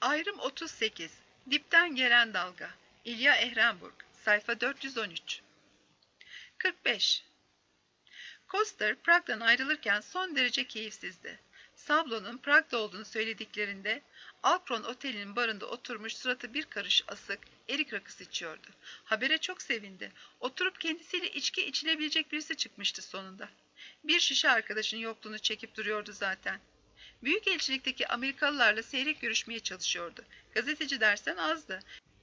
Ayrım 38. Dipten gelen dalga. İlya Ehrenburg. Sayfa 413. 45. Koster, Prag'dan ayrılırken son derece keyifsizdi. Sablon'un Prag'da olduğunu söylediklerinde Alkron Oteli'nin barında oturmuş suratı bir karış asık, erik rakısı içiyordu. Habere çok sevindi. Oturup kendisiyle içki içilebilecek birisi çıkmıştı sonunda. Bir şişe arkadaşın yokluğunu çekip duruyordu zaten. Büyükelçilikteki Amerikalılarla seyrek görüşmeye çalışıyordu. Gazeteci dersen azdı.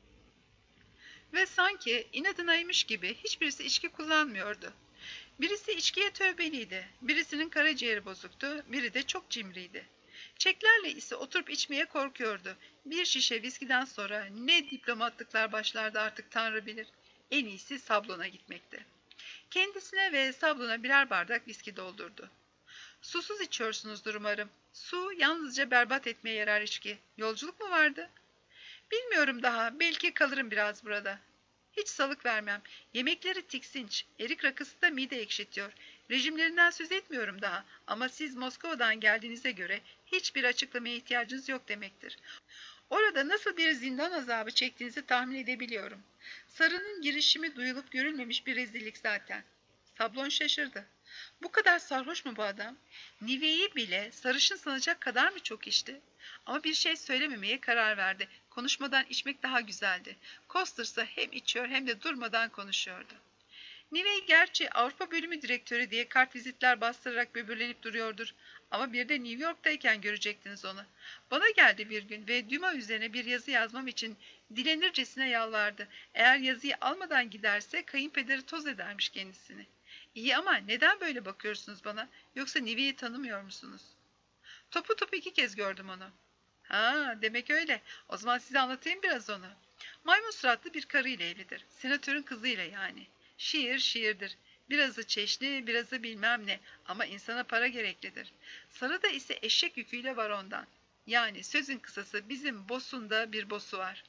Ve sanki inadınaymış gibi hiçbirisi içki kullanmıyordu. Birisi içkiye tövbeliydi, birisinin karaciğeri bozuktu, biri de çok cimriydi. Çeklerle ise oturup içmeye korkuyordu. Bir şişe viskiden sonra ne diplomatlıklar başlardı artık Tanrı bilir. En iyisi Sablon'a gitmekti. Kendisine ve Sablon'a birer bardak viski doldurdu. Susuz içiyorsunuzdur umarım. Su yalnızca berbat etmeye yarar içki. Yolculuk mu vardı? Bilmiyorum daha. Belki kalırım biraz burada. Hiç salık vermem. Yemekleri tiksinç. Erik rakısı da mide ekşitiyor. Rejimlerinden söz etmiyorum daha. Ama siz Moskova'dan geldiğinize göre hiçbir açıklamaya ihtiyacınız yok demektir. Orada nasıl bir zindan azabı çektiğinizi tahmin edebiliyorum. Sarı'nın girişimi duyulup görülmemiş bir rezillik zaten. Sablon şaşırdı. Bu kadar sarhoş mu bu adam? Nive'yi bile sarışın sanacak kadar mı çok içti? Ama bir şey söylememeye karar verdi. Konuşmadan içmek daha güzeldi. Koster ise hem içiyor hem de durmadan konuşuyordu. Nivey gerçi Avrupa Bölümü Direktörü diye kartvizitler bastırarak böbürlenip duruyordur. Ama bir de New York'tayken görecektiniz onu. Bana geldi bir gün ve Dumas üzerine bir yazı yazmam için dilenircesine yalvardı. Eğer yazıyı almadan giderse kayınpederi toz edermiş kendisini. İyi ama neden böyle bakıyorsunuz bana? Yoksa Nivey'i tanımıyor musunuz? Topu topu 2 kez gördüm onu. Ha, demek öyle. O zaman size anlatayım biraz onu. Maymun suratlı bir karıyla evlidir. Senatörün kızıyla yani. Şiir şiirdir. Birazı çeşni, birazı bilmem ne. Ama insana para gereklidir. Sarıda ise eşek yüküyle var ondan. Yani sözün kısası bizim Bosun'da bir bosu var.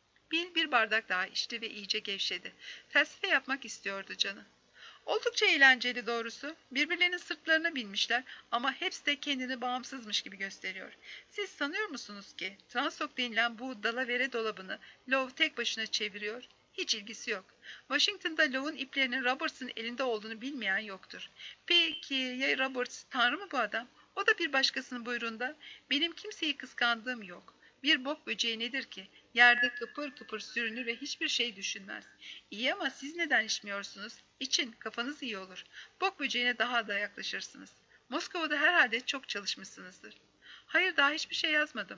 Bir bardak daha içti ve iyice gevşedi. Felsefe yapmak istiyordu canı. Oldukça eğlenceli doğrusu. Birbirlerinin sırtlarına binmişler ama hepsi de kendini bağımsızmış gibi gösteriyor. Siz sanıyor musunuz ki Transok denilen bu dalavere dolabını Lowe tek başına çeviriyor? Hiç ilgisi yok. Washington'da Lowe'un iplerinin Roberts'ın elinde olduğunu bilmeyen yoktur. Peki ya Roberts, tanrı mı bu adam? O da bir başkasının buyruğunda. Benim kimseyi kıskandığım yok. Bir bok böceği nedir ki? Yerde kıpır kıpır sürünür ve hiçbir şey düşünmez. İyi ama siz neden içmiyorsunuz? İçin, kafanız iyi olur. Bok böceğine daha da yaklaşırsınız. Moskova'da herhalde çok çalışmışsınızdır. Hayır, daha hiçbir şey yazmadım.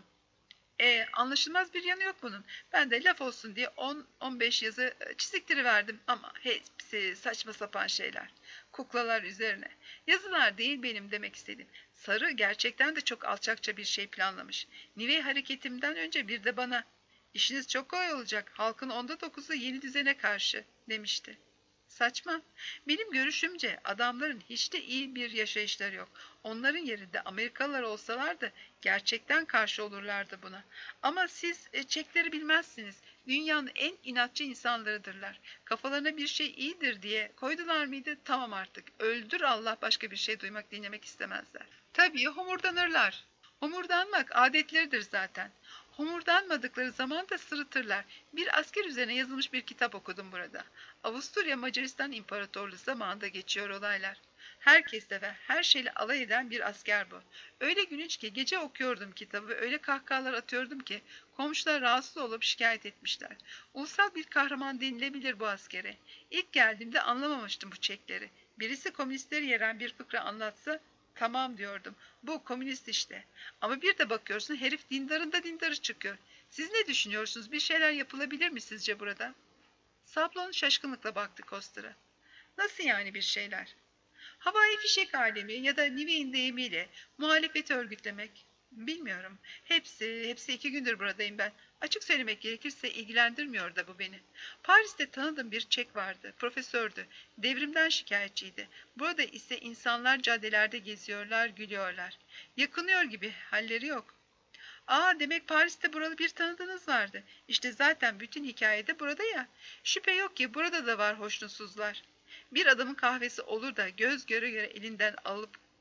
Anlaşılmaz bir yanı yok bunun. Ben de laf olsun diye 10-15 yazı çiziktiriverdim ama hepsi saçma sapan şeyler. Kuklalar üzerine. Yazılar değil benim demek istedim. Sarı gerçekten de çok alçakça bir şey planlamış. Nivey hareketimden önce bir de bana "İşiniz çok kolay olacak. Halkın 9'u yeni düzene karşı," demişti. Saçma. Benim görüşümce adamların hiç de iyi bir yaşayışları yok. Onların yerinde Amerikalılar olsalardı gerçekten karşı olurlardı buna. Ama siz Çekleri bilmezsiniz. Dünyanın en inatçı insanlarıdırlar. Kafalarına bir şey iyidir diye koydular mıydı? Tamam artık. Öldür Allah, başka bir şey duymak dinlemek istemezler. Tabii homurdanırlar. Homurdanmak adetleridir zaten. Homurdanmadıkları zaman da sırıtırlar. Bir asker üzerine yazılmış bir kitap okudum burada. Avusturya Macaristan İmparatorluğu zamanında geçiyor olaylar. Herkesle ve her şeyle alay eden bir asker bu. Öyle gülünç ki gece okuyordum kitabı ve öyle kahkahalar atıyordum ki komşular rahatsız olup şikayet etmişler. Ulusal bir kahraman denilebilir bu askere. İlk geldiğimde anlamamıştım bu Çekleri. Birisi komünistleri yeren bir fıkra anlatsa tamam diyordum. Bu komünist işte. Ama bir de bakıyorsun herif dindarın da dindarı çıkıyor. Siz ne düşünüyorsunuz? Bir şeyler yapılabilir mi sizce burada? Sablon şaşkınlıkla baktı Koster'a. Nasıl yani bir şeyler? Havai fişek alemi ya da Nivey'in deyimiyle muhalefeti örgütlemek. Bilmiyorum. Hepsi 2 gündür buradayım ben. Açık söylemek gerekirse ilgilendirmiyor da bu beni. Paris'te tanıdığım bir Çek vardı. Profesördü. Devrimden şikayetçiydi. Burada ise insanlar caddelerde geziyorlar, gülüyorlar. Yakınıyor gibi halleri yok. Aa, demek Paris'te buralı bir tanıdığınız vardı. İşte zaten bütün hikayede burada ya. Şüphe yok ki burada da var hoşnutsuzlar. Bir adamın kahvesi olur da göz göre göre elinden alıp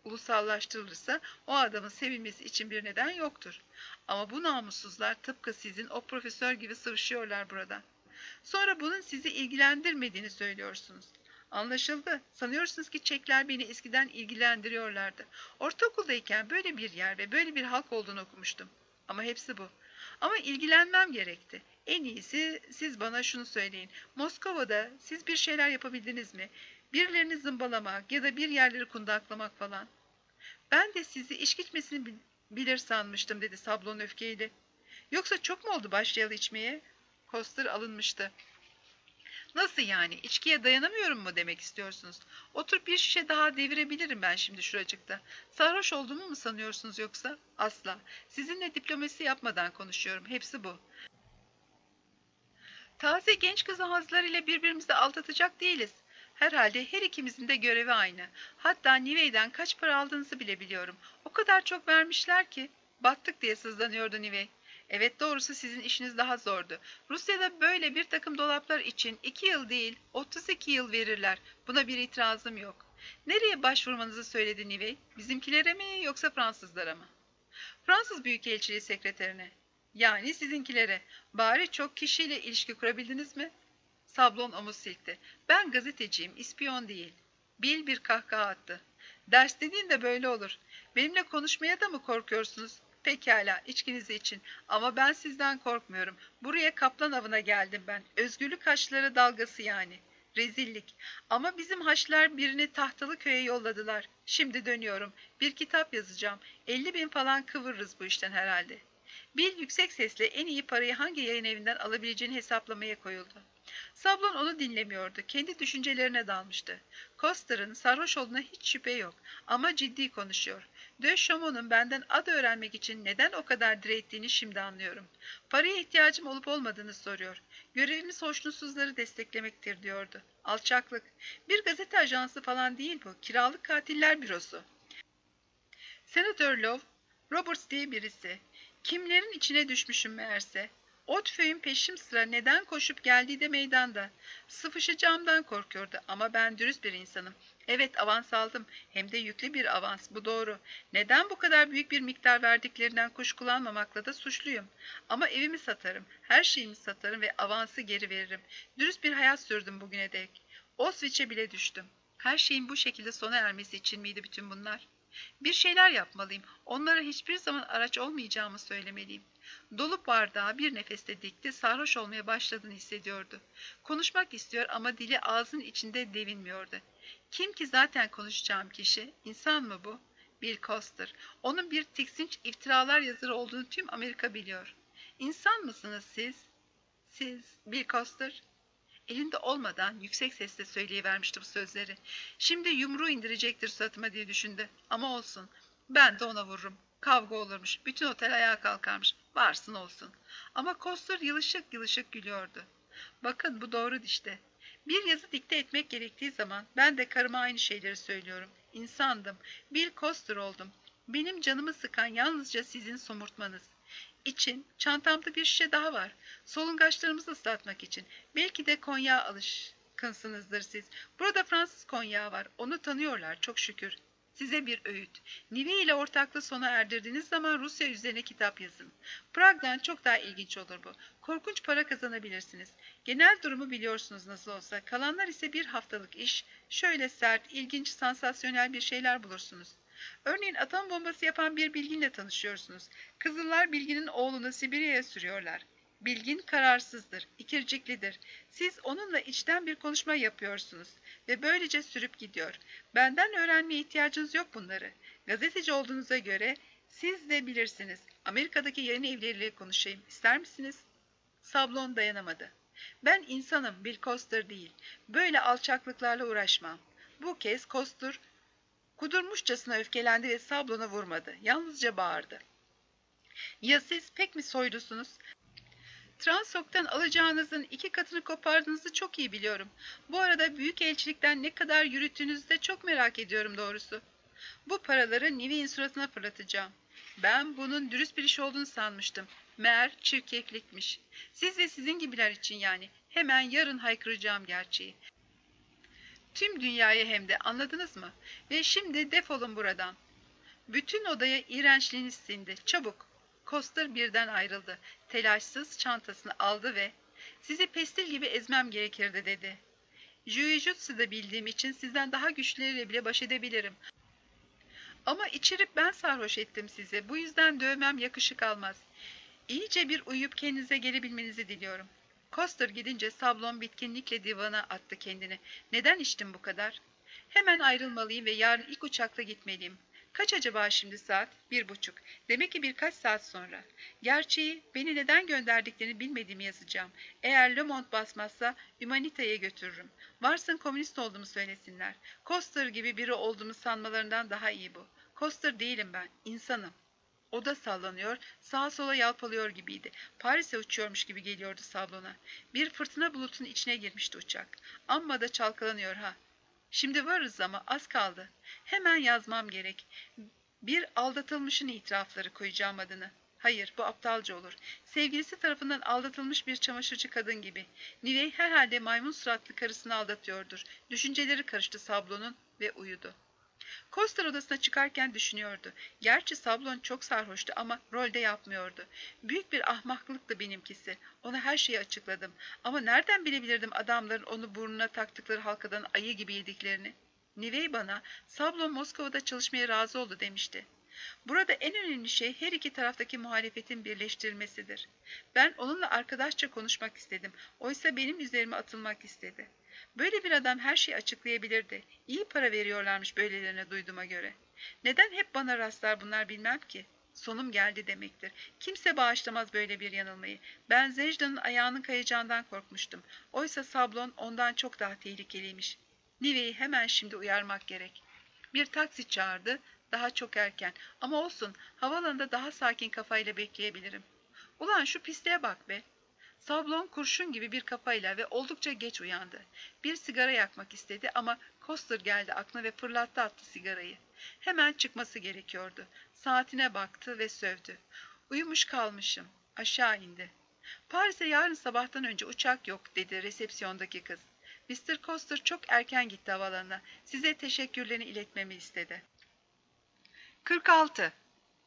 ulusallaştırılırsa o adamın sevilmesi için bir neden yoktur. Ama bu namussuzlar tıpkı sizin o profesör gibi sıvışıyorlar burada. Sonra bunun sizi ilgilendirmediğini söylüyorsunuz. Anlaşıldı. Sanıyorsunuz ki Çekler beni eskiden ilgilendiriyorlardı. Ortaokuldayken böyle bir yer ve böyle bir halk olduğunu okumuştum. Ama hepsi bu. Ama ilgilenmem gerekti. En iyisi siz bana şunu söyleyin. Moskova'da siz bir şeyler yapabildiniz mi? Birilerini zımbalamak ya da bir yerleri kundaklamak falan. Ben de sizi iş gitmesini bilir sanmıştım dedi Sablon öfkeyle. Yoksa çok mu oldu başlayalı içmeye? Koster alınmıştı. Nasıl yani? İçkiye dayanamıyorum mu demek istiyorsunuz? Oturup bir şişe daha devirebilirim ben şimdi şuracıkta. Sarhoş olduğumu mu sanıyorsunuz yoksa? Asla. Sizinle diplomasi yapmadan konuşuyorum. Hepsi bu. Taze genç kız ağızlarıyla birbirimizi aldatacak değiliz. Herhalde her ikimizin de görevi aynı. Hatta Nivey'den kaç para aldığınızı bile biliyorum. O kadar çok vermişler ki. Battık diye sızlanıyordu Nivey. Evet, doğrusu sizin işiniz daha zordu. Rusya'da böyle bir takım dolaplar için 2 yıl değil 32 yıl verirler. Buna bir itirazım yok. Nereye başvurmanızı söyledi Nivey? Bizimkilere mi yoksa Fransızlara mı? Fransız Büyükelçiliği sekreterine. Yani sizinkilere. Bari çok kişiyle ilişki kurabildiniz mi? Sablon omuz silkti. Ben gazeteciyim, ispiyon değil. Bill bir kahkaha attı. Ders dediğin de böyle olur. Benimle konuşmaya da mı korkuyorsunuz? Pekala, içkinizi için. Ama ben sizden korkmuyorum. Buraya kaplan avına geldim ben. Özgürlük haçları dalgası yani. Rezillik. Ama bizim haçlar birini tahtalı köye yolladılar. Şimdi dönüyorum. Bir kitap yazacağım. 50.000 falan kıvırırız bu işten herhalde. Bill yüksek sesle en iyi parayı hangi yayın evinden alabileceğini hesaplamaya koyuldu. Sablon onu dinlemiyordu. Kendi düşüncelerine dalmıştı. Coster'ın sarhoş olduğuna hiç şüphe yok. Ama ciddi konuşuyor. De Chaumont'un benden ad öğrenmek için neden o kadar direttiğini şimdi anlıyorum. Paraya ihtiyacım olup olmadığını soruyor. Görevimiz hoşnutsuzları desteklemektir diyordu. Alçaklık. Bir gazete ajansı falan değil bu. Kiralık katiller bürosu. Senatör Love, Roberts diye birisi. Kimlerin içine düşmüşüm meğerse. Otföy'ün peşim sıra neden koşup geldiği de meydanda. Sıvışacağımdan korkuyordu ama ben dürüst bir insanım. Evet, avans aldım. Hem de yüklü bir avans, bu doğru. Neden bu kadar büyük bir miktar verdiklerinden kuşkulanmamakla da suçluyum. Ama evimi satarım, her şeyimi satarım ve avansı geri veririm. Dürüst bir hayat sürdüm bugüne dek. Auschwitz'e bile düştüm. Her şeyin bu şekilde sona ermesi için miydi bütün bunlar? Bir şeyler yapmalıyım. Onlara hiçbir zaman araç olmayacağımı söylemeliyim. Dolup bardağı bir nefeste dikti, sarhoş olmaya başladığını hissediyordu. Konuşmak istiyor ama dili ağzın içinde devinmiyordu. Kim ki zaten konuşacağım kişi? İnsan mı bu? Bill Coster. Onun bir tiksinç iftiralar yazarı olduğunu tüm Amerika biliyor. İnsan mısınız siz? Siz, Bill Coster? Elinde olmadan yüksek sesle söyleyivermişti bu sözleri. Şimdi yumruğu indirecektir suratıma diye düşündü. Ama olsun. Ben de ona vururum. Kavga olurmuş. Bütün otel ayağa kalkarmış. Varsın olsun. Ama Kostur yılışık yılışık gülüyordu. Bakın, bu doğru işte. Bir yazı dikte etmek gerektiği zaman ben de karıma aynı şeyleri söylüyorum. İnsandım. Bill Coster oldum. Benim canımı sıkan yalnızca sizin somurtmanız. İçin, çantamda bir şişe daha var. Solungaçlarımızı ıslatmak için. Belki de konyağa alışkınsınızdır siz. Burada Fransız konyağı var. Onu tanıyorlar çok şükür. Size bir öğüt. Nive ile ortaklığı sona erdirdiğiniz zaman Rusya üzerine kitap yazın. Prag'dan çok daha ilginç olur bu. Korkunç para kazanabilirsiniz. Genel durumu biliyorsunuz nasıl olsa. Kalanlar ise bir haftalık iş. Şöyle sert, ilginç, sansasyonel bir şeyler bulursunuz. Örneğin atom bombası yapan bir bilginle tanışıyorsunuz. Kızıllar bilginin oğlunu Sibirya'ya sürüyorlar. Bilgin kararsızdır, ikirciklidir. Siz onunla içten bir konuşma yapıyorsunuz ve böylece sürüp gidiyor. Benden öğrenmeye ihtiyacınız yok bunları. Gazeteci olduğunuza göre siz de bilirsiniz. Amerika'daki yayın evleriyle konuşayım. İster misiniz? Sablon dayanamadı. Ben insanım, Bill Coster değil. Böyle alçaklıklarla uğraşmam. Bu kez Coster kudurmuşçasına öfkelendi ve Sablon'a vurmadı. Yalnızca bağırdı. Ya siz pek mi soylusunuz? Transok'tan alacağınızın 2 katını kopardığınızı çok iyi biliyorum. Bu arada büyükelçilikten ne kadar yürüttüğünüzü de çok merak ediyorum doğrusu. Bu paraları Nive'in suratına fırlatacağım. Ben bunun dürüst bir iş olduğunu sanmıştım. Meğer çirkeflikmiş. Siz ve sizin gibiler için yani. Hemen yarın haykıracağım gerçeği. Tüm dünyaya hem de, anladınız mı? Ve şimdi defolun buradan. Bütün odaya iğrençliğiniz sindi. Çabuk. Koster birden ayrıldı. Telaşsız çantasını aldı ve sizi pestil gibi ezmem gerekirdi dedi. Jiu-Jitsu'da bildiğim için sizden daha güçlüleriyle bile baş edebilirim. Ama içirip ben sarhoş ettim sizi. Bu yüzden dövmem yakışık almaz. İyice bir uyuyup kendinize gelebilmenizi diliyorum. Koster gidince Sablon bitkinlikle divana attı kendini. Neden içtim bu kadar? Hemen ayrılmalıyım ve yarın ilk uçakla gitmeliyim. Kaç acaba şimdi saat? 1:30. Demek ki birkaç saat sonra. Gerçeği, beni neden gönderdiklerini bilmediğimi yazacağım. Eğer Le Monde basmazsa Humanita'ya götürürüm. Varsın komünist olduğumu söylesinler. Koster gibi biri olduğumu sanmalarından daha iyi bu. Koster değilim ben, insanım. Oda sallanıyor, sağa sola yalpalıyor gibiydi. Paris'e uçuyormuş gibi geliyordu Sablon'a. Bir fırtına bulutun içine girmişti uçak. Amma da çalkalanıyor ha. Şimdi varız ama az kaldı. Hemen yazmam gerek. Bir aldatılmışın itirafları koyacağım adını. Hayır, bu aptalca olur. Sevgilisi tarafından aldatılmış bir çamaşırcı kadın gibi. Nivey herhalde maymun suratlı karısını aldatıyordur. Düşünceleri karıştı Sablon'un ve uyudu. Koster odasına çıkarken düşünüyordu. Gerçi Sablon çok sarhoştu ama rolde yapmıyordu. Büyük bir ahmaklıktı benimkisi. Ona her şeyi açıkladım. Ama nereden bilebilirdim adamların onu burnuna taktıkları halkadan ayı gibi yediklerini? Nivey bana, Sablon Moskova'da çalışmaya razı oldu demişti. Burada en önemli şey her iki taraftaki muhalefetin birleştirilmesidir. Ben onunla arkadaşça konuşmak istedim. Oysa benim üzerime atılmak istedi. Böyle bir adam her şeyi açıklayabilirdi. İyi para veriyorlarmış böylelerine duyduğuma göre. Neden hep bana rastlar bunlar bilmem ki. Sonum geldi demektir. Kimse bağışlamaz böyle bir yanılmayı. Ben Zejda'nın ayağının kayacağından korkmuştum. Oysa Sablon ondan çok daha tehlikeliymiş. Nive'yi hemen şimdi uyarmak gerek. Bir taksi çağırdı. Daha çok erken. Ama olsun, havaalanında daha sakin kafayla bekleyebilirim. Ulan şu pisliğe bak be. Sablon kurşun gibi bir kafayla ve oldukça geç uyandı. Bir sigara yakmak istedi ama Koster geldi aklına ve fırlattı attı sigarayı. Hemen çıkması gerekiyordu. Saatine baktı ve sövdü. Uyumuş kalmışım. Aşağı indi. Paris'e yarın sabahtan önce uçak yok dedi resepsiyondaki kız. Mr. Koster çok erken gitti havaalanına. Size teşekkürlerini iletmemi istedi. 46.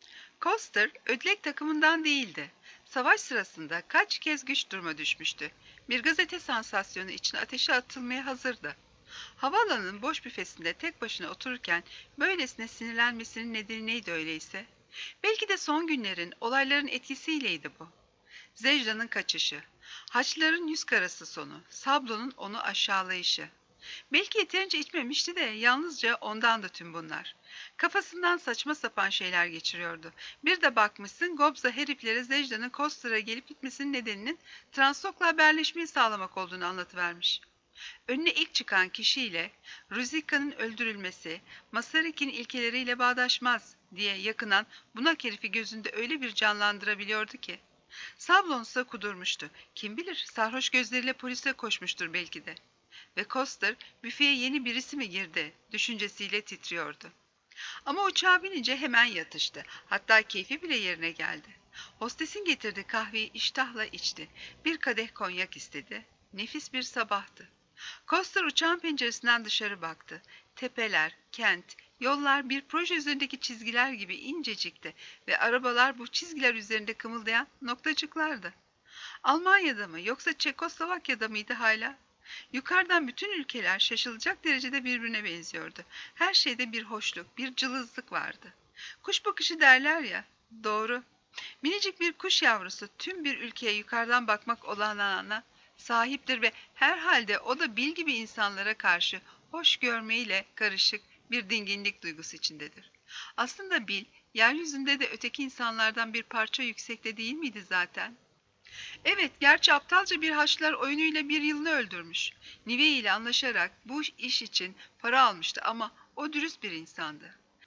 Koster, ödlek takımından değildi. Savaş sırasında kaç kez güç duruma düşmüştü. Bir gazete sansasyonu için ateşe atılmaya hazırdı. Havaalanının boş büfesinde tek başına otururken böylesine sinirlenmesinin nedeni neydi öyleyse? Belki de son günlerin, olayların etkisiyleydi bu. Zejda'nın kaçışı, Haçlıların yüz karası sonu, Sablon'un onu aşağılayışı. Belki yeterince içmemişti de yalnızca ondan da tüm bunlar. Kafasından saçma sapan şeyler geçiriyordu. Bir de bakmışsın Gobza heriflere Zejda'nın Koster'a gelip gitmesinin nedeninin Transok'la haberleşmeyi sağlamak olduğunu anlatıvermiş. Önüne ilk çıkan kişiyle Ruzika'nın öldürülmesi, Masaryk'in ilkeleriyle bağdaşmaz diye yakınan bunak herifi gözünde öyle bir canlandırabiliyordu ki. Sablonsa kudurmuştu. Kim bilir sarhoş gözleriyle polise koşmuştur belki de. Ve Koster büfeye yeni birisi mi girdi düşüncesiyle titriyordu. Ama uçağa binince hemen yatıştı. Hatta keyfi bile yerine geldi. Hostesin getirdiği kahveyi iştahla içti. Bir kadeh konyak istedi. Nefis bir sabahtı. Koster uçağın penceresinden dışarı baktı. Tepeler, kent, yollar bir proje üzerindeki çizgiler gibi incecikti ve arabalar bu çizgiler üzerinde kımıldayan noktacıklardı. Almanya'da mı yoksa Çekoslovakya'da mıydı hala? Yukarıdan bütün ülkeler şaşılacak derecede birbirine benziyordu. Her şeyde bir hoşluk, bir cılızlık vardı. Kuş bakışı derler ya, doğru. Minicik bir kuş yavrusu tüm bir ülkeye yukarıdan bakmak olanağına sahiptir ve herhalde o da Bil gibi insanlara karşı hoş görmeyle karışık bir dinginlik duygusu içindedir. Aslında Bil, yeryüzünde de öteki insanlardan bir parça yüksekte değil miydi zaten? Evet, gerçi aptalca bir Haçlılar oyunuyla bir yılını öldürmüş. Nive ile anlaşarak bu iş için para almıştı ama o dürüst bir insandı.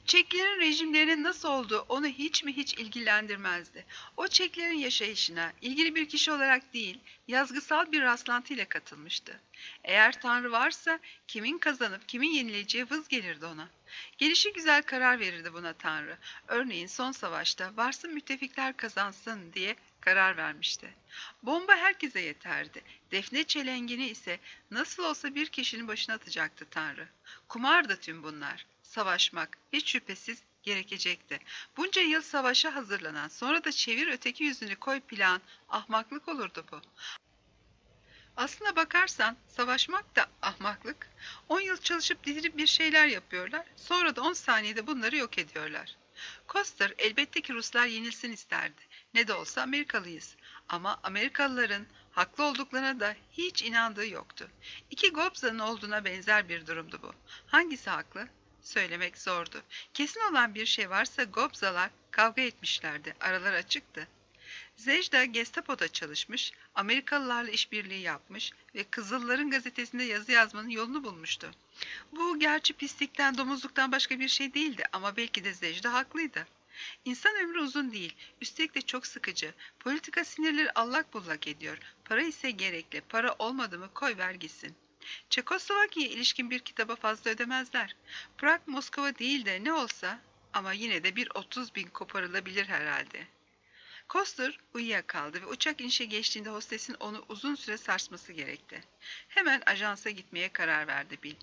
Çeklerin rejimlerinin nasıl olduğu onu hiç mi hiç ilgilendirmezdi. O Çeklerin yaşayışına ilgili bir kişi olarak değil, yazgısal bir rastlantıyla katılmıştı. Eğer Tanrı varsa kimin kazanıp kimin yenileceği vız gelirdi ona. Gelişigüzel karar verirdi buna Tanrı. Örneğin son savaşta varsın müttefikler kazansın diye karar vermişti. Bomba herkese yeterdi. Defne çelengini ise nasıl olsa bir kişinin başına atacaktı Tanrı. Kumardı tüm bunlar. Savaşmak hiç şüphesiz gerekecekti. Bunca yıl savaşa hazırlanan, sonra da çevir öteki yüzünü koy plan, ahmaklık olurdu bu. Aslına bakarsan savaşmak da ahmaklık. 10 yıl çalışıp didinip bir şeyler yapıyorlar, sonra da 10 saniyede bunları yok ediyorlar. Koster elbette ki Ruslar yenilsin isterdi. Ne de olsa Amerikalıyız. Ama Amerikalıların haklı olduklarına da hiç inandığı yoktu. İki Gobza'nın olduğuna benzer bir durumdu bu. Hangisi haklı? Söylemek zordu. Kesin olan bir şey varsa Gobzalar kavga etmişlerdi. Aralar açıktı. Zejda Gestapo'da çalışmış, Amerikalılarla işbirliği yapmış ve Kızılların gazetesinde yazı yazmanın yolunu bulmuştu. Bu gerçi pislikten, domuzluktan başka bir şey değildi ama belki de Zejda haklıydı. İnsan ömrü uzun değil, üstelik de çok sıkıcı. Politika sinirleri allak bullak ediyor. Para ise gerekli, para olmadı mı koy ver gitsin. Çekoslovakya'ya ilişkin bir kitaba fazla ödemezler. Prag, Moskova değil de ne olsa ama yine de bir 30 bin koparılabilir herhalde. Koster uyuyakaldı ve uçak inişe geçtiğinde hostesin onu uzun süre sarsması gerekti. Hemen ajansa gitmeye karar verdi Bill.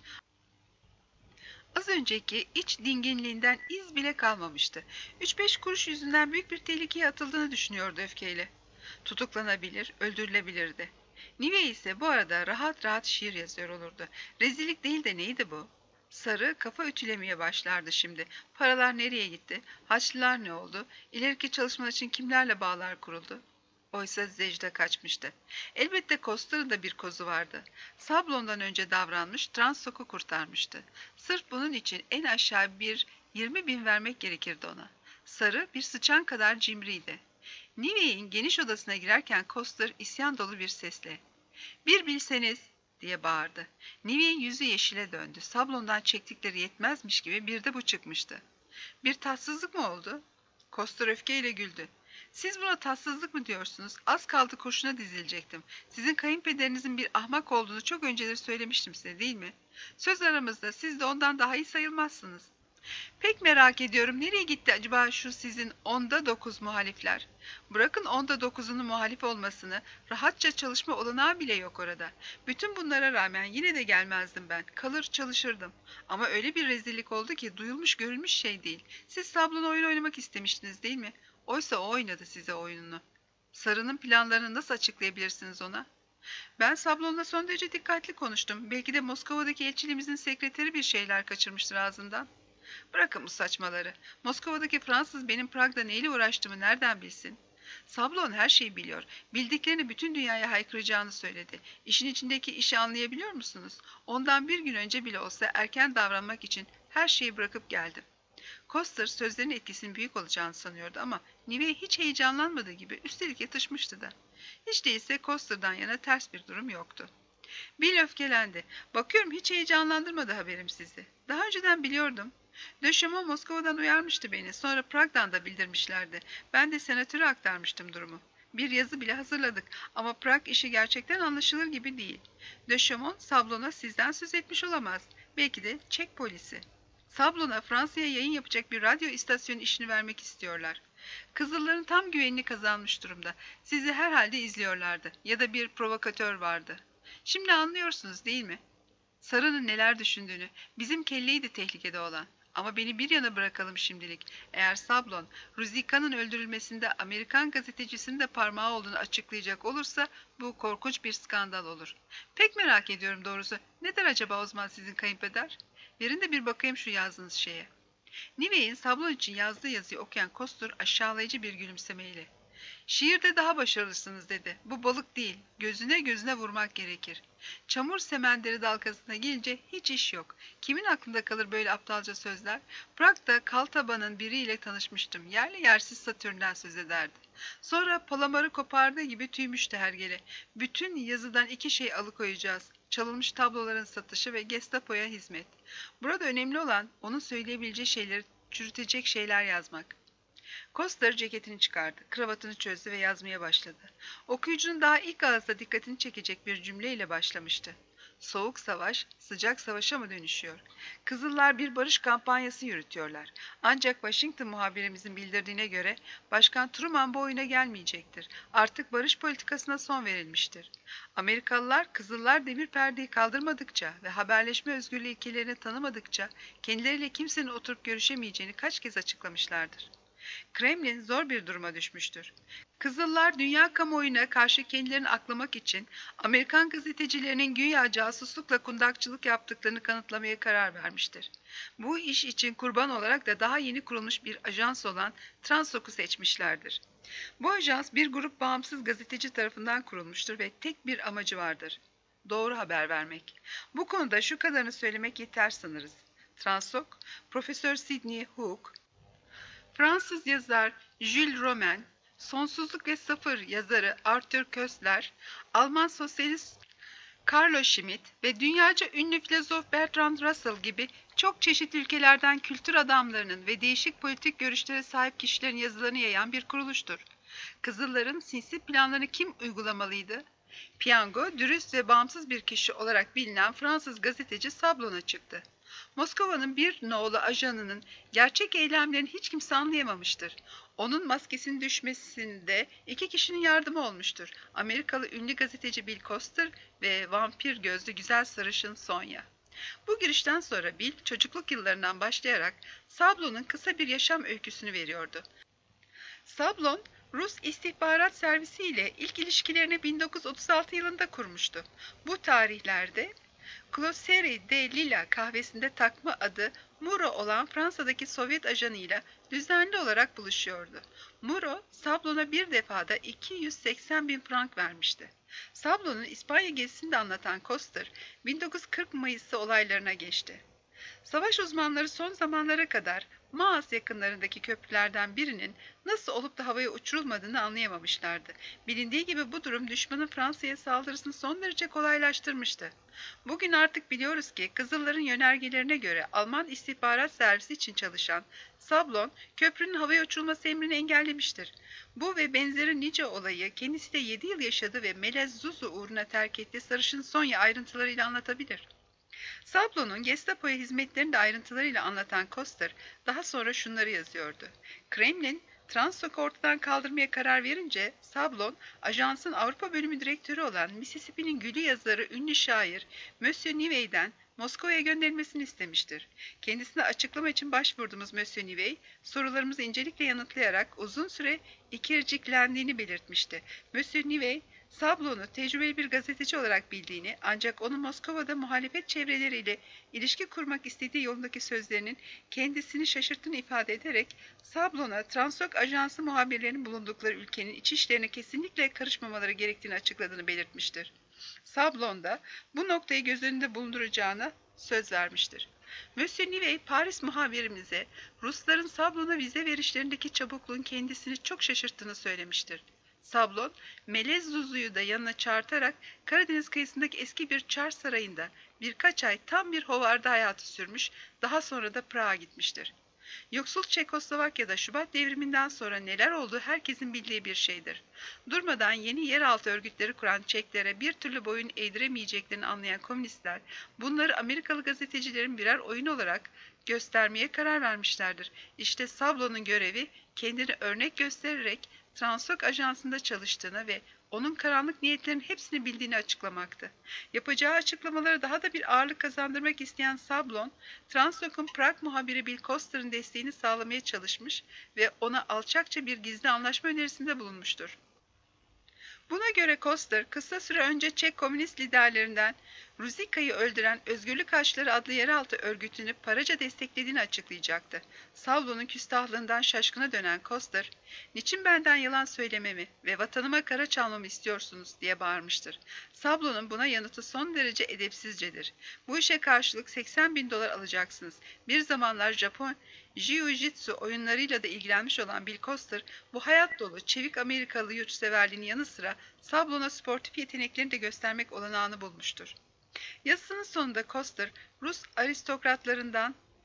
Az önceki iç dinginliğinden iz bile kalmamıştı. 3-5 kuruş yüzünden büyük bir tehlikeye atıldığını düşünüyordu öfkeyle. Tutuklanabilir, öldürülebilirdi. Nive ise bu arada rahat rahat şiir yazıyor olurdu. Rezillik değil de neydi bu? Sarı kafa ütülemeye başlardı şimdi. Paralar nereye gitti? Haçlılar ne oldu? İleriki çalışmalar için kimlerle bağlar kuruldu? Oysa Zejda kaçmıştı. Elbette Koster'ın da bir kozu vardı. Sablon'dan önce davranmış, Transsok'u kurtarmıştı. Sırf bunun için en aşağı bir 20 bin vermek gerekirdi ona. Sarı bir sıçan kadar cimriydi. Nive'in geniş odasına girerken Koster isyan dolu bir sesle "Bir bilseniz!" diye bağırdı. Nive'in yüzü yeşile döndü. Sablondan çektikleri yetmezmiş gibi bir de bu çıkmıştı. "Bir tatsızlık mı oldu?" Koster öfkeyle güldü. "Siz buna tatsızlık mı diyorsunuz? Az kaldı kurşuna dizilecektim. Sizin kayınpederinizin bir ahmak olduğunu çok önceleri söylemiştim size değil mi? Söz aramızda siz de ondan daha iyi sayılmazsınız. Pek merak ediyorum nereye gitti acaba şu sizin 9 muhalifler? Bırakın 9'unu muhalif olmasını, rahatça çalışma olanağı bile yok orada. Bütün bunlara rağmen yine de gelmezdim ben. Kalır çalışırdım. Ama öyle bir rezillik oldu ki duyulmuş görülmüş şey değil. Siz Sablon oyun oynamak istemiştiniz değil mi? Oysa o oynadı size oyununu. Sarı'nın planlarını nasıl açıklayabilirsiniz ona? Ben Sablon'la son derece dikkatli konuştum. Belki de Moskova'daki elçiliğimizin sekreteri bir şeyler kaçırmıştır ağzından. Bırakın bu saçmaları. Moskova'daki Fransız benim Prag'da neyle uğraştığımı nereden bilsin? Sablon her şeyi biliyor. Bildiklerini bütün dünyaya haykıracağını söyledi. İşin içindeki işi anlayabiliyor musunuz? Ondan bir gün önce bile olsa erken davranmak için her şeyi bırakıp geldim. Koster sözlerin etkisinin büyük olacağını sanıyordu ama Nive hiç heyecanlanmadığı gibi üstelik yatışmıştı da. Hiç değilse Koster'dan yana ters bir durum yoktu. Bill öfkelendi. Bakıyorum hiç heyecanlandırmadı haberim sizi. Daha önceden biliyordum. De Chaumont Moskova'dan uyarmıştı beni. Sonra Prag'dan da bildirmişlerdi. Ben de senatöre aktarmıştım durumu. Bir yazı bile hazırladık ama Prag işi gerçekten anlaşılır gibi değil. De Chaumont Sablon'a sizden söz etmiş olamaz. Belki de Çek polisi. Sablon'a Fransa'ya yayın yapacak bir radyo istasyonu işini vermek istiyorlar. Kızılların tam güvenini kazanmış durumda. Sizi herhalde izliyorlardı ya da bir provokatör vardı. Şimdi anlıyorsunuz değil mi? Sarı'nın neler düşündüğünü, bizim kelleydi tehlikede olan. Ama beni bir yana bırakalım şimdilik. Eğer Sablon, Ruzica'nın öldürülmesinde Amerikan gazetecisinin de parmağı olduğunu açıklayacak olursa bu korkunç bir skandal olur. Pek merak ediyorum doğrusu. Ne der acaba o zaman sizin kayınpeder? Verin de bir bakayım şu yazdığınız şeye. Nivey'in Sablon için yazdığı yazıyı okuyan Kostur aşağılayıcı bir gülümsemeyle "Şiirde daha başarılısınız" dedi. "Bu balık değil, gözüne gözüne vurmak gerekir. Çamur semenderi dalgasına gelince hiç iş yok. Kimin aklında kalır böyle aptalca sözler? Prag'da Kaltaba'nın biriyle tanışmıştım. Yerli yersiz Satürn'den söz ederdi. Sonra palamarı kopardığı gibi tüymüştü hergele. Bütün yazıdan iki şey alıkoyacağız. Çalınmış tabloların satışı ve Gestapo'ya hizmet. Burada önemli olan onun söyleyebileceği şeyleri çürütecek şeyler yazmak. Koster ceketini çıkardı, kravatını çözdü ve yazmaya başladı. Okuyucunun daha ilk ağızda dikkatini çekecek bir cümleyle başlamıştı. Soğuk savaş, sıcak savaşa mı dönüşüyor? Kızıllar bir barış kampanyası yürütüyorlar. Ancak Washington muhabirimizin bildirdiğine göre Başkan Truman bu oyuna gelmeyecektir. Artık barış politikasına son verilmiştir. Amerikalılar, Kızıllar demir perdeyi kaldırmadıkça ve haberleşme özgürlüğü ilkelerini tanımadıkça kendileriyle kimsenin oturup görüşemeyeceğini kaç kez açıklamışlardır. Kremlin zor bir duruma düşmüştür. Kızıllar dünya kamuoyuna karşı kendilerini aklamak için Amerikan gazetecilerinin güya casuslukla kundakçılık yaptıklarını kanıtlamaya karar vermiştir. Bu iş için kurban olarak da daha yeni kurulmuş bir ajans olan Transok'u seçmişlerdir. Bu ajans bir grup bağımsız gazeteci tarafından kurulmuştur ve tek bir amacı vardır: doğru haber vermek. Bu konuda şu kadarını söylemek yeter sanırız. Transok, Profesör Sidney Hook, Fransız yazar Jules Romain, Sonsuzluk ve Sıfır yazarı Arthur Koestler, Alman sosyalist Carlo Schmitt ve dünyaca ünlü filozof Bertrand Russell gibi çok çeşitli ülkelerden kültür adamlarının ve değişik politik görüşlere sahip kişilerin yazılarını yayan bir kuruluştur. Kızılların sinsi planlarını kim uygulamalıydı? Piyango, dürüst ve bağımsız bir kişi olarak bilinen Fransız gazeteci Sablon'a çıktı. Moskova'nın bir nolu ajanının gerçek eylemlerini hiç kimse anlayamamıştır. Onun maskesinin düşmesinde iki kişinin yardımı olmuştur: Amerikalı ünlü gazeteci Bill Koster ve vampir gözlü güzel sarışın Sonya. Bu girişten sonra Bill, çocukluk yıllarından başlayarak Sablon'un kısa bir yaşam öyküsünü veriyordu. Sablon, Rus istihbarat servisi ile ilk ilişkilerini 1936 yılında kurmuştu. Bu tarihlerde Glossary de Lila kahvesinde takma adı Muro olan Fransa'daki Sovyet ajanıyla düzenli olarak buluşuyordu. Muro, Sablon'a bir defada 280 bin frank vermişti. Sablon'un İspanya gezisini de anlatan Koster, 1940 Mayıs'ı olaylarına geçti. Savaş uzmanları son zamanlara kadar Maas yakınlarındaki köprülerden birinin nasıl olup da havaya uçurulmadığını anlayamamışlardı. Bilindiği gibi bu durum düşmanın Fransa'ya saldırısını son derece kolaylaştırmıştı. Bugün artık biliyoruz ki Kızılların yönergelerine göre Alman istihbarat servisi için çalışan Sablon, köprünün havaya uçurulması emrini engellemiştir. Bu ve benzeri nice olayı kendisi de 7 yıl yaşadı ve Melez Zuzu uğruna terk ettiği sarışın Sonya ayrıntılarıyla anlatabilir. Sablon'un Gestapo'ya hizmetlerini de ayrıntılarıyla anlatan Koster daha sonra şunları yazıyordu. Kremlin, Transok'u ortadan kaldırmaya karar verince Sablon, ajansın Avrupa bölümü direktörü olan Mississippi'nin gülü yazarı ünlü şair Monsieur Nivey'den Moskova'ya gönderilmesini istemiştir. Kendisine açıklama için başvurduğumuz Monsieur Nivey, sorularımızı incelikle yanıtlayarak uzun süre ikirciklendiğini belirtmişti. Monsieur Nivey, Sablon'u tecrübeli bir gazeteci olarak bildiğini, ancak onun Moskova'da muhalefet çevreleriyle ilişki kurmak istediği yolundaki sözlerinin kendisini şaşırttığını ifade ederek Sablon'a Transok Ajansı muhabirlerinin bulundukları ülkenin iç işlerine kesinlikle karışmamaları gerektiğini açıkladığını belirtmiştir. Sablon da bu noktayı göz önünde bulunduracağına söz vermiştir. Monsieur Nivey, Paris muhabirimize Rusların Sablon'a vize verişlerindeki çabukluğun kendisini çok şaşırttığını söylemiştir. Sablon, Melez Zuzu'yu da yanına çağırtarak Karadeniz kıyısındaki eski bir çar sarayında birkaç ay tam bir hovarda hayatı sürmüş, daha sonra da Prag'a gitmiştir. Yoksul Çekoslovakya'da Şubat devriminden sonra neler olduğu herkesin bildiği bir şeydir. Durmadan yeni yeraltı örgütleri kuran Çeklere bir türlü boyun eğdiremeyeceklerini anlayan komünistler, bunları Amerikalı gazetecilerin birer oyun olarak göstermeye karar vermişlerdir. İşte Sablon'un görevi, kendini örnek göstererek Transok Ajansı'nda çalıştığını ve onun karanlık niyetlerinin hepsini bildiğini açıklamaktı. Yapacağı açıklamalara daha da bir ağırlık kazandırmak isteyen Sablon, Transok'un Prag muhabiri Bill Koster'ın desteğini sağlamaya çalışmış ve ona alçakça bir gizli anlaşma önerisinde bulunmuştur. Buna göre Koster, kısa süre önce Çek komünist liderlerinden Ruzica'yı öldüren Özgürlük Haçları adlı yeraltı örgütünü paraca desteklediğini açıklayacaktı. Sablon'un küstahlığından şaşkına dönen Koster, "Niçin benden yalan söylememi ve vatanıma kara çalmamı istiyorsunuz?" diye bağırmıştır. Sablon'un buna yanıtı son derece edepsizcedir. "Bu işe karşılık 80 bin dolar alacaksınız." Bir zamanlar Japon Jiu-Jitsu oyunlarıyla da ilgilenmiş olan Bill Koster, bu hayat dolu, çevik Amerikalı yurtseverliğinin yanı sıra Sablon'a sportif yeteneklerini de göstermek olanağını bulmuştur. Yazısının sonunda Koster, Rus aristokratlarından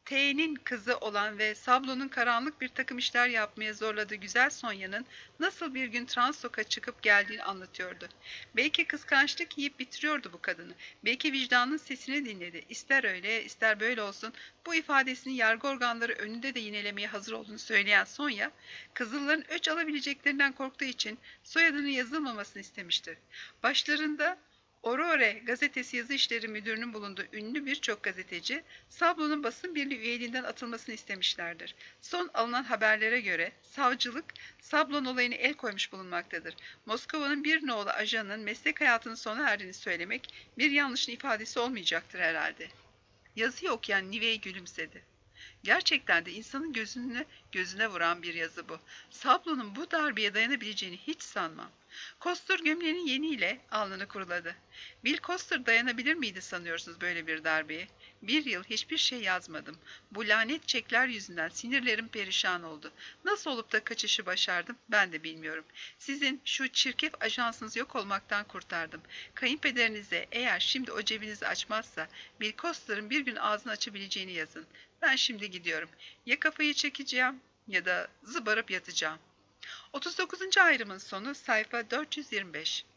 T'nin kızı olan ve Sablo'nun karanlık bir takım işler yapmaya zorladığı güzel Sonya'nın nasıl bir gün Transtok'a çıkıp geldiğini anlatıyordu. Belki kıskançlık yiyip bitiriyordu bu kadını. Belki vicdanın sesini dinledi. İster öyle, ister böyle olsun, bu ifadesini yargı organları önünde de yinelemeye hazır olduğunu söyleyen Sonya, Kızılların öç alabileceklerinden korktuğu için soyadının yazılmamasını istemiştir. Başlarında Aurore gazetesi yazı işleri müdürünün bulunduğu ünlü birçok gazeteci, Sablo'nun basın birliği üyeliğinden atılmasını istemişlerdir. Son alınan haberlere göre savcılık Sablon olayına el koymuş bulunmaktadır. Moskova'nın bir nolu ajanının meslek hayatının sona erdiğini söylemek bir yanlışın ifadesi olmayacaktır herhalde. Yazıyı okuyan Nivey gülümsedi. Gerçekten de insanın gözüne vuran bir yazı bu. Sablonun bu darbeye dayanabileceğini hiç sanmam. Koster gömleğinin yeniyle alnını kuruladı. Bill Koster dayanabilir miydi sanıyorsunuz böyle bir darbeye? Bir yıl hiçbir şey yazmadım. Bu lanet çekler yüzünden sinirlerim perişan oldu. Nasıl olup da kaçışı başardım ben de bilmiyorum. Sizin şu çirkef ajansınız yok olmaktan kurtardım. Kayınpederinize eğer şimdi o cebinizi açmazsa Bill Koster'ın bir gün ağzını açabileceğini yazın. Ben şimdi gidiyorum. Ya kafayı çekeceğim ya da zıbarıp yatacağım. 39. ayrımın sonu sayfa 425.